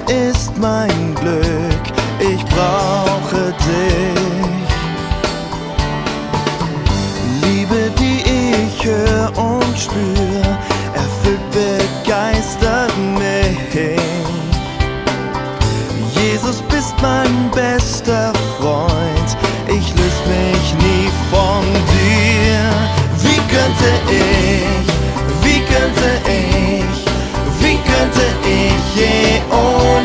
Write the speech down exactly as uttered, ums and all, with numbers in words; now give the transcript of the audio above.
ist mein Glück, ich brauche dich. Liebe, die ich hör und spür, erfüllt, begeistert mich. Jesus, bist mein bester Freund, ich löse mich nie von dir. Wie könnte ich, wie könnte ich, wie könnte ich je ohne